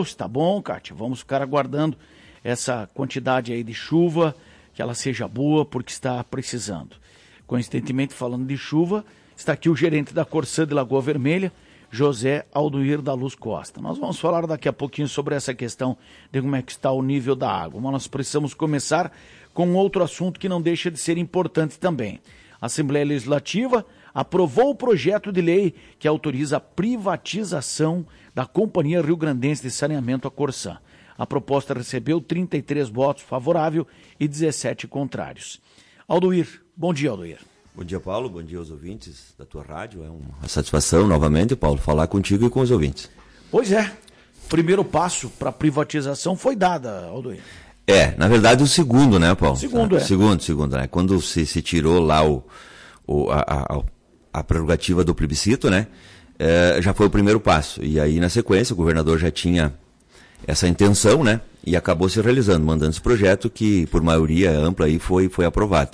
Tá bom, Kátia, vamos ficar aguardando essa quantidade aí de chuva, que ela seja boa, porque está precisando. Coincidentemente, falando de chuva, está aqui o gerente da Corsã de Lagoa Vermelha, José Aldoir da Luz Costa. Nós vamos falar daqui a pouquinho sobre essa questão de como é que está o nível da água, mas nós precisamos começar com outro assunto que não deixa de ser importante também. A Assembleia Legislativa aprovou o projeto de lei que autoriza a privatização da Companhia Rio-Grandense de Saneamento, a Corsã. A proposta recebeu 33 votos favoráveis e 17 contrários. Aldoir, bom dia, Aldoir. Bom dia, Paulo, bom dia aos ouvintes da tua rádio. É uma satisfação, novamente, Paulo, falar contigo e com os ouvintes. Pois é, o primeiro passo para a privatização foi dada, Aldoir. Na verdade o segundo, né, Paulo? Segundo, Segundo, né? Quando se tirou lá a prerrogativa do plebiscito, né, já foi o primeiro passo. E aí, na sequência, o governador já tinha essa intenção, né, e acabou se realizando, mandando esse projeto que, por maioria ampla, aí foi aprovado.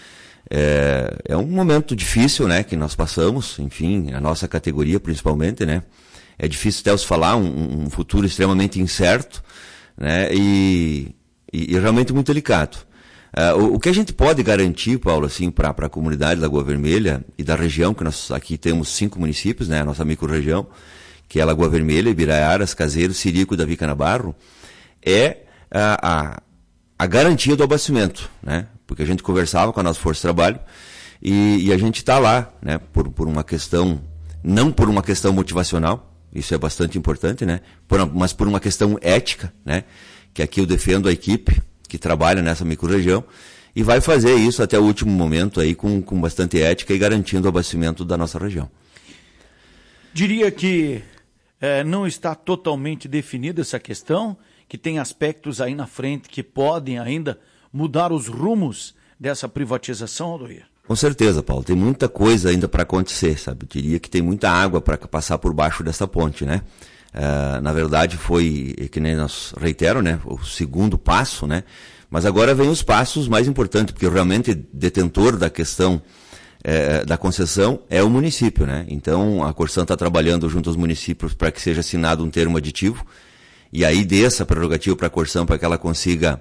É um momento difícil, né, que nós passamos, enfim, a nossa categoria principalmente, né, é difícil até os falar, um futuro extremamente incerto, né, e realmente muito delicado. O que a gente pode garantir, Paulo, assim, para a comunidade da Lagoa Vermelha e da região, que nós aqui temos 5 municípios, né, a nossa micro-região, que é a Lagoa Vermelha, Ibiraiaras, Caseiro, Sirico e Davi Canabarro, é a garantia do abastecimento, né? Porque a gente conversava com a nossa força de trabalho e a gente está lá, né? Por uma questão, não por uma questão motivacional, isso é bastante importante, né? Mas por uma questão ética, né? Que aqui eu defendo a equipe que trabalha nessa micro-região e vai fazer isso até o último momento aí com bastante ética e garantindo o abastecimento da nossa região. Diria que não está totalmente definida essa questão, que tem aspectos aí na frente que podem ainda mudar os rumos dessa privatização, Aldoir? Com certeza, Paulo. Tem muita coisa ainda para acontecer, sabe? Eu diria que tem muita água para passar por baixo dessa ponte, né? Na verdade foi, que nem nós reitero, né? O segundo passo, né? Mas agora vem os passos mais importantes, porque realmente detentor da questão da concessão é o município, né? Então a Corsã está trabalhando junto aos municípios para que seja assinado um termo aditivo e aí dê essa prerrogativa para a Corsã para que ela consiga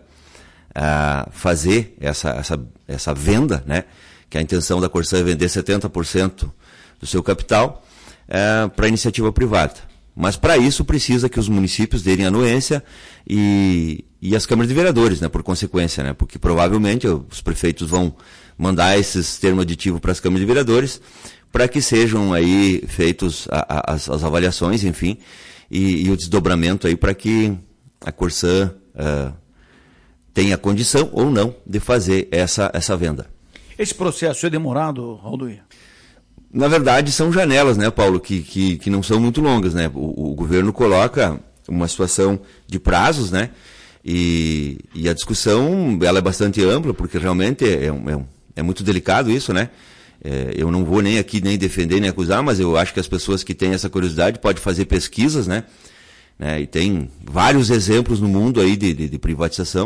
fazer essa venda, né? Que a intenção da Corsã é vender 70% do seu capital para a iniciativa privada. Mas para isso precisa que os municípios derem anuência e as câmaras de vereadores, né? Por consequência, né? Porque provavelmente os prefeitos vão mandar esses termos aditivos para as câmaras de vereadores para que sejam aí feitos as avaliações, enfim, e o desdobramento aí para que a Corsã tenha condição ou não de fazer essa venda. Esse processo é demorado, Aldoir? Na verdade, são janelas, né, Paulo, que não são muito longas, né? O governo coloca uma situação de prazos, né? E a discussão, ela é bastante ampla, porque realmente é muito delicado isso, né? Eu não vou nem aqui nem defender nem acusar, mas eu acho que as pessoas que têm essa curiosidade podem fazer pesquisas, né? E tem vários exemplos no mundo aí de privatização.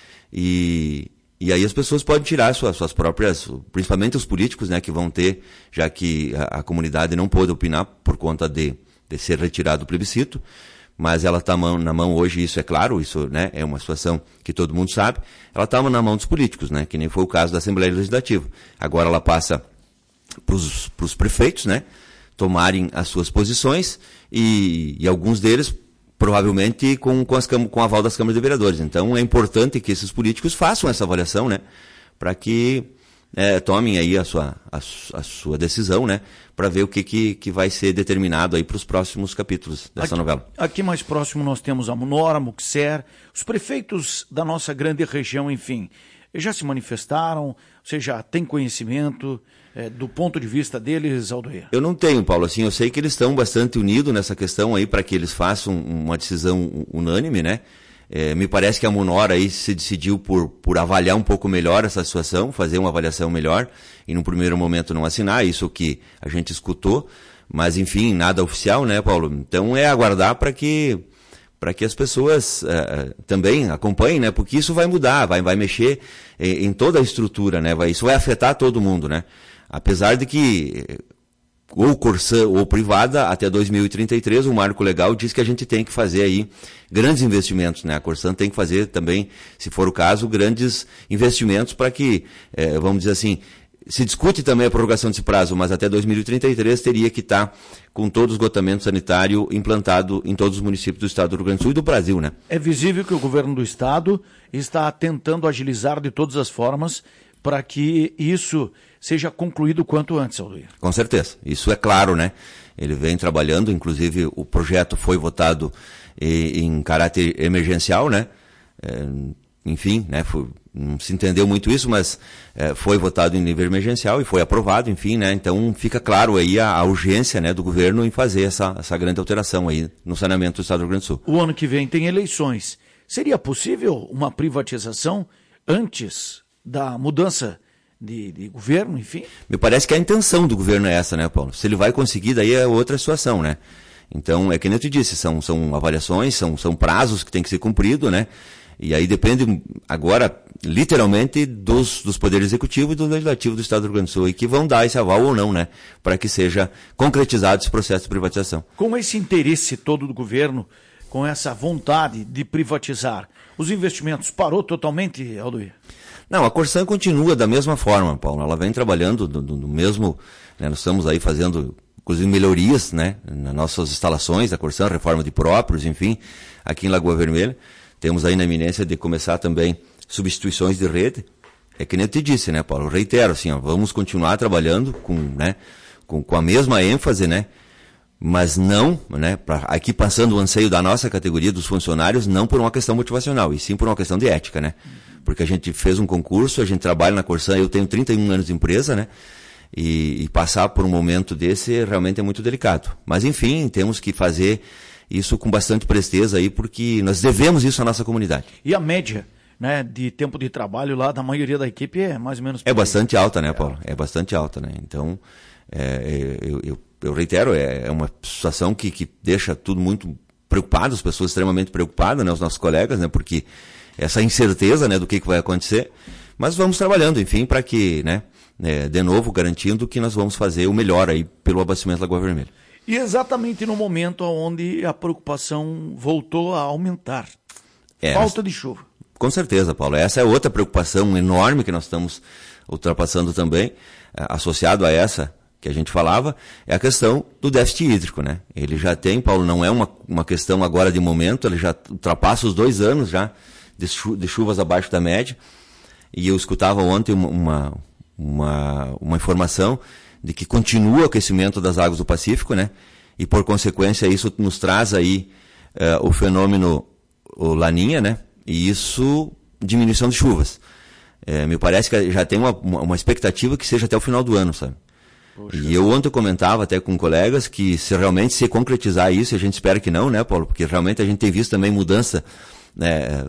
E aí as pessoas podem tirar suas próprias, principalmente os políticos, né, que vão ter, já que a comunidade não pôde opinar por conta de ser retirado do plebiscito, mas ela está na mão hoje, isso é claro, isso, né, é uma situação que todo mundo sabe, ela está na mão dos políticos, né, que nem foi o caso da Assembleia Legislativa. Agora ela passa para os prefeitos, né, tomarem as suas posições e alguns deles provavelmente com o aval das câmaras de vereadores. Então é importante que esses políticos façam essa avaliação, né, para que tomem aí a sua decisão, né, para ver o que vai ser determinado aí para os próximos capítulos dessa novela. Aqui mais próximo nós temos a Munora, Muxer, os prefeitos da nossa grande região, enfim, já se manifestaram, você já tem conhecimento do ponto de vista deles, Aldoir? Eu não tenho, Paulo, assim, eu sei que eles estão bastante unidos nessa questão aí para que eles façam uma decisão unânime, né? Me parece que a Munora aí se decidiu por avaliar um pouco melhor essa situação, fazer uma avaliação melhor e num primeiro momento não assinar, isso que a gente escutou, mas enfim, nada oficial, né, Paulo? Então é aguardar para que as pessoas também acompanhem, né? Porque isso vai mudar, vai mexer em toda a estrutura, né? Isso vai afetar todo mundo, né? Apesar de que ou Corsã ou privada, até 2033, o marco legal diz que a gente tem que fazer aí grandes investimentos, né? A Corsã tem que fazer também, se for o caso, grandes investimentos para que, vamos dizer assim, se discute também a prorrogação desse prazo, mas até 2033 teria que estar com todo o esgotamento sanitário implantado em todos os municípios do estado do Rio Grande do Sul e do Brasil, né? É visível que o governo do estado está tentando agilizar de todas as formas para que isso seja concluído o quanto antes, Alduir. Com certeza, isso é claro, né? Ele vem trabalhando, inclusive o projeto foi votado em caráter emergencial, né? Enfim, né? Não se entendeu muito isso, mas foi votado em nível emergencial e foi aprovado, enfim, né? Então fica claro aí a urgência, né, do governo em fazer essa grande alteração aí no saneamento do estado do Rio Grande do Sul. O ano que vem tem eleições. Seria possível uma privatização antes da mudança de governo, enfim? Me parece que a intenção do governo é essa, né, Paulo? Se ele vai conseguir, daí é outra situação, né? Então, é que nem eu te disse, são avaliações, são prazos que tem que ser cumprido, né? E aí depende, agora, literalmente, dos poderes executivos e do legislativo do estado do Rio Grande do Sul, e que vão dar esse aval ou não, né? Para que seja concretizado esse processo de privatização. Com esse interesse todo do governo, com essa vontade de privatizar, os investimentos parou totalmente, Alduir? Não, a Corsã continua da mesma forma, Paulo. Ela vem trabalhando do mesmo, né? Nós estamos aí fazendo, inclusive, melhorias, né? Nas nossas instalações da Corsã, reforma de próprios, enfim, aqui em Lagoa Vermelha. Temos aí na iminência de começar também substituições de rede. É que nem eu te disse, né, Paulo? Eu reitero, assim, ó, vamos continuar trabalhando com a mesma ênfase, né? Mas não, né, aqui passando o anseio da nossa categoria, dos funcionários, não por uma questão motivacional, e sim por uma questão de ética, né? Porque a gente fez um concurso, a gente trabalha na Corsã, eu tenho 31 anos de empresa, né? E passar por um momento desse realmente é muito delicado. Mas, enfim, temos que fazer isso com bastante presteza aí, porque nós devemos isso à nossa comunidade. E a média, né, de tempo de trabalho lá da maioria da equipe é mais ou menos... É bastante alta, né, Paulo? É bastante alta, né? Então, eu reitero, é uma situação que deixa tudo muito preocupado, as pessoas extremamente preocupadas, né, os nossos colegas, né, porque essa incerteza, né, do que vai acontecer, mas vamos trabalhando, enfim, para que, né, de novo, garantindo que nós vamos fazer o melhor aí pelo abastecimento da Lagoa Vermelha. E exatamente no momento onde a preocupação voltou a aumentar. Falta de chuva. Com certeza, Paulo. Essa é outra preocupação enorme que nós estamos ultrapassando também, associado a essa que a gente falava, é a questão do déficit hídrico, né? Ele já tem, Paulo, não é uma questão agora de momento, ele já ultrapassa os 2 anos já de chuvas abaixo da média, e eu escutava ontem uma informação de que continua o aquecimento das águas do Pacífico, né? E por consequência isso nos traz aí o fenômeno o Laninha, né? E isso, diminuição de chuvas. Me parece que já tem uma expectativa que seja até o final do ano, sabe? Poxa. E eu ontem comentava até com colegas que se realmente se concretizar isso, a gente espera que não, né, Paulo? Porque realmente a gente tem visto também mudança, né,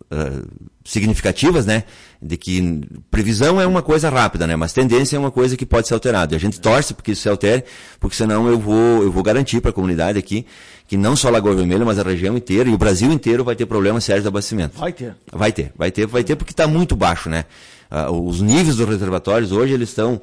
significativas, né, de que previsão é uma coisa rápida, né, mas tendência é uma coisa que pode ser alterada. E a gente torce porque isso se altere, porque senão eu vou garantir para a comunidade aqui que não só Lagoa Vermelha, mas a região inteira e o Brasil inteiro vai ter problemas sérios de abastecimento. Vai ter porque está muito baixo, né. Os níveis dos reservatórios hoje eles estão,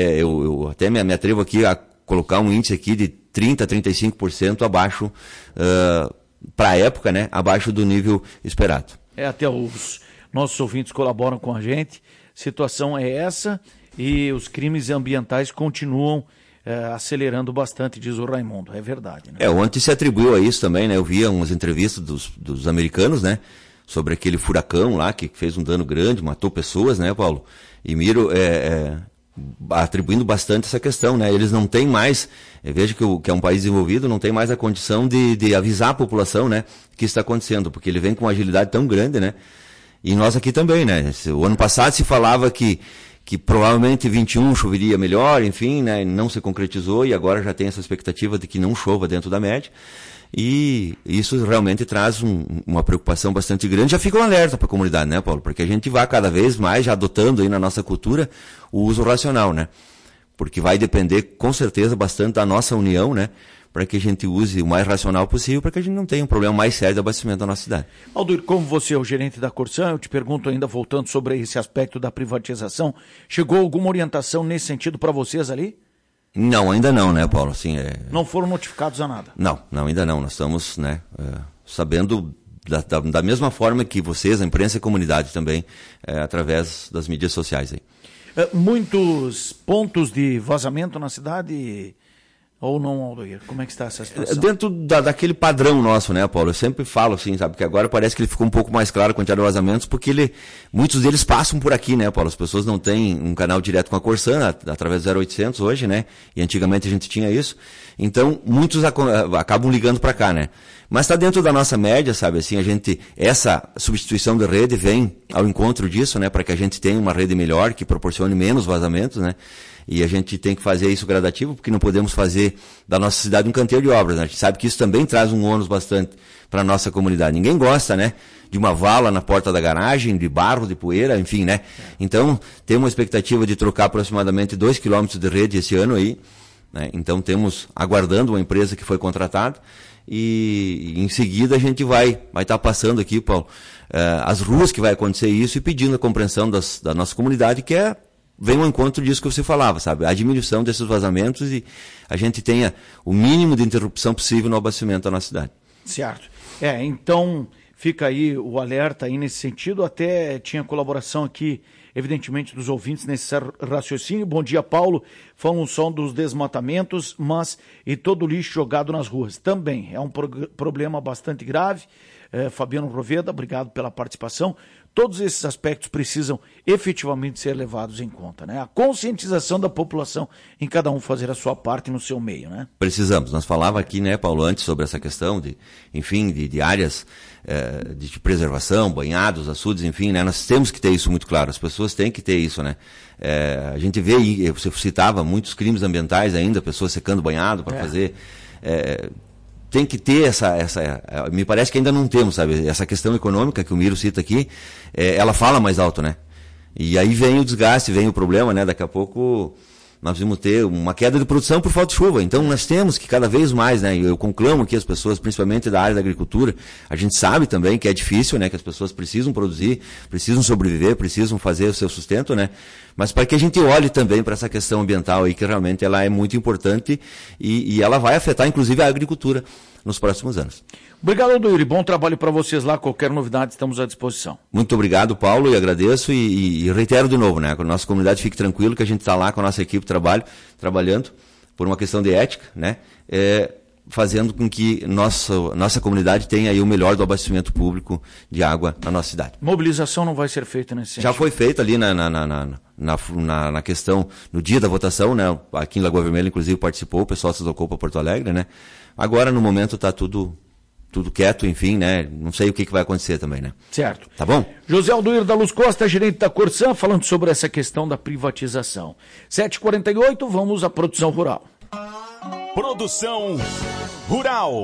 eu até me atrevo aqui a colocar um índice aqui de 30% a 35% abaixo, para a época, né, abaixo do nível esperado. Até os nossos ouvintes colaboram com a gente, situação é essa e os crimes ambientais continuam acelerando bastante, diz o Raimundo, é verdade, né? Ontem se atribuiu a isso também, né, eu via umas entrevistas dos americanos, né, sobre aquele furacão lá que fez um dano grande, matou pessoas, né, Paulo? E Miro atribuindo bastante essa questão, né? Eles não têm mais, veja que é um país desenvolvido, não tem mais a condição de avisar a população, né, que está acontecendo, porque ele vem com uma agilidade tão grande, né? E nós aqui também, né? O ano passado se falava que provavelmente 21 choveria melhor, enfim, né? Não se concretizou e agora já tem essa expectativa de que não chova dentro da média. E isso realmente traz uma preocupação bastante grande. Já fica um alerta para a comunidade, né, Paulo? Porque a gente vai cada vez mais já adotando aí na nossa cultura o uso racional, né? Porque vai depender com certeza bastante da nossa união, né? Para que a gente use o mais racional possível, para que a gente não tenha um problema mais sério de abastecimento da nossa cidade. Alduir, como você é o gerente da Corsã, eu te pergunto ainda, voltando sobre esse aspecto da privatização, chegou alguma orientação nesse sentido para vocês ali? Não, ainda não, né, Paulo? Assim, Não foram notificados a nada? Não, ainda não. Nós estamos, né, sabendo da mesma forma que vocês, a imprensa e a comunidade também, através das mídias sociais aí. Muitos pontos de vazamento na cidade ou não, Aldoir? Como é que está essa situação? Dentro daquele padrão nosso, né, Paulo? Eu sempre falo assim, sabe, que agora parece que ele ficou um pouco mais claro a quantidade de vazamentos, porque muitos deles passam por aqui, né, Paulo? As pessoas não têm um canal direto com a Corsã, através do 0800 hoje, né? E antigamente a gente tinha isso. Então, muitos acabam ligando para cá, né? Mas está dentro da nossa média, sabe, assim, essa substituição de rede vem ao encontro disso, né, para que a gente tenha uma rede melhor, que proporcione menos vazamentos, né, e a gente tem que fazer isso gradativo, porque não podemos fazer da nossa cidade um canteiro de obras, né, a gente sabe que isso também traz um ônus bastante para a nossa comunidade. Ninguém gosta, né, de uma vala na porta da garagem, de barro, de poeira, enfim, né, então temos uma expectativa de trocar aproximadamente 2 quilômetros de rede esse ano aí, né, então temos aguardando uma empresa que foi contratada, e em seguida a gente vai estar passando aqui, Paulo, as ruas que vai acontecer isso e pedindo a compreensão da nossa comunidade, que vem ao encontro disso que você falava, sabe? A diminuição desses vazamentos e a gente tenha o mínimo de interrupção possível no abastecimento da nossa cidade. Certo. Então fica aí o alerta aí nesse sentido, até tinha colaboração aqui, evidentemente, dos ouvintes nesse raciocínio. Bom dia, Paulo. Falam só dos desmatamentos, mas e todo o lixo jogado nas ruas. Também é um problema bastante grave. Fabiano Roveda, obrigado pela participação. Todos esses aspectos precisam efetivamente ser levados em conta, né? A conscientização da população em cada um fazer a sua parte no seu meio, né? Precisamos. Nós falávamos aqui, né, Paulo, antes sobre essa questão de áreas de preservação, banhados, açudes, enfim, né? Nós temos que ter isso muito claro. As pessoas têm que ter isso, né? A gente vê aí, você citava muitos crimes ambientais ainda, pessoas secando banhado para fazer... tem que ter me parece que ainda não temos, sabe, essa questão econômica que o Miro cita aqui, ela fala mais alto, né, e aí vem o desgaste, vem o problema, né, daqui a pouco nós vamos ter uma queda de produção por falta de chuva, então nós temos que cada vez mais, né, eu conclamo aqui as pessoas, principalmente da área da agricultura, a gente sabe também que é difícil, né, que as pessoas precisam produzir, precisam sobreviver, precisam fazer o seu sustento, né, mas para que a gente olhe também para essa questão ambiental aí, que realmente ela é muito importante e ela vai afetar inclusive a agricultura nos próximos anos. Obrigado, Aldoir. Bom trabalho para vocês lá. Qualquer novidade, estamos à disposição. Muito obrigado, Paulo, e agradeço e reitero de novo, né? Que a nossa comunidade fique tranquilo, que a gente está lá com a nossa equipe trabalhando por uma questão de ética, né? Fazendo com que nossa comunidade tenha aí o melhor do abastecimento público de água na nossa cidade. Mobilização não vai ser feita nesse sentido? Já foi feita ali na questão, no dia da votação, né? Aqui em Lagoa Vermelha, inclusive, participou, o pessoal se deslocou para Porto Alegre, né? Agora, no momento, está tudo quieto, enfim, né? Não sei o que vai acontecer também, né? Certo. Tá bom? José Aldoir da Luz Costa, gerente da Corsã, falando sobre essa questão da privatização. 7h48, vamos à produção rural. Produção rural.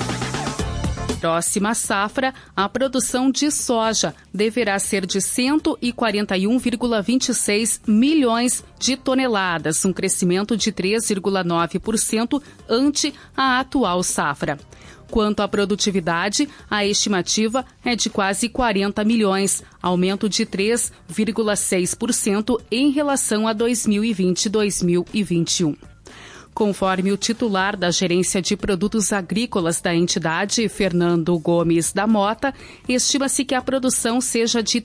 Próxima safra, a produção de soja deverá ser de 141,26 milhões de toneladas, um crescimento de 3,9% ante a atual safra. Quanto à produtividade, a estimativa é de quase 40 milhões, aumento de 3,6% em relação a 2020 e 2021. Conforme o titular da Gerência de Produtos Agrícolas da entidade, Fernando Gomes da Mota, estima-se que a produção seja de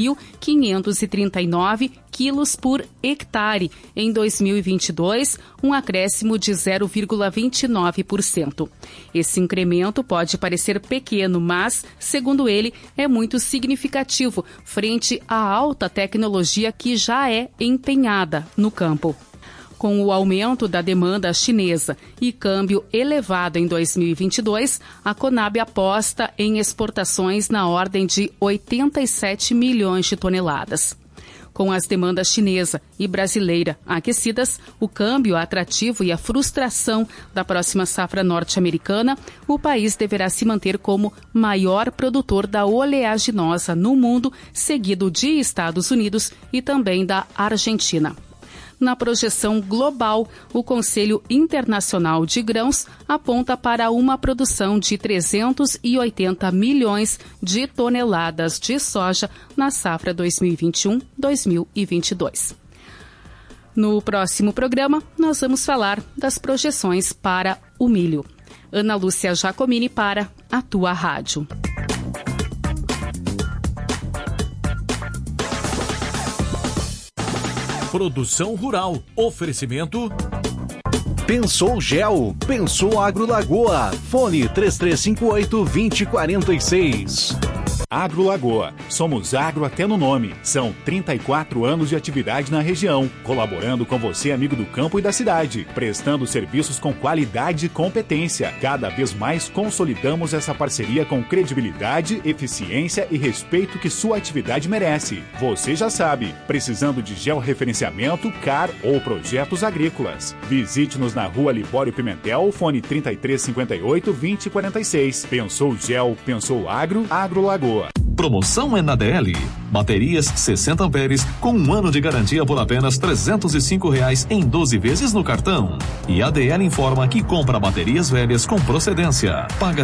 3.539 quilos por hectare em 2022, um acréscimo de 0,29%. Esse incremento pode parecer pequeno, mas, segundo ele, é muito significativo frente à alta tecnologia que já é empenhada no campo. Com o aumento da demanda chinesa e câmbio elevado em 2022, a Conab aposta em exportações na ordem de 87 milhões de toneladas. Com as demandas chinesa e brasileira aquecidas, o câmbio atrativo e a frustração da próxima safra norte-americana, o país deverá se manter como maior produtor da oleaginosa no mundo, seguido de Estados Unidos e também da Argentina. Na projeção global, o Conselho Internacional de Grãos aponta para uma produção de 380 milhões de toneladas de soja na safra 2021-2022. No próximo programa, nós vamos falar das projeções para o milho. Ana Lúcia Giacomini para a Tua Rádio. Produção Rural. Oferecimento... Pensou Gel, pensou Agro Lagoa, fone 3358-2046. Agro Lagoa, somos agro até no nome. São 34 anos de atividade na região, colaborando com você, amigo do campo e da cidade, prestando serviços com qualidade e competência. Cada vez mais consolidamos essa parceria com credibilidade, eficiência e respeito que sua atividade merece. Você já sabe, precisando de georreferenciamento, CAR ou projetos agrícolas. Visite-nos na Rua Libório Pimentel, fone 3358-2046. Pensou Gel, pensou Agro, Agro Lagoa. Promoção é na DL. Baterias 60 amperes com 1 ano de garantia por apenas R$ 305 em 12 vezes no cartão. E a DL informa que compra baterias velhas com procedência. Paga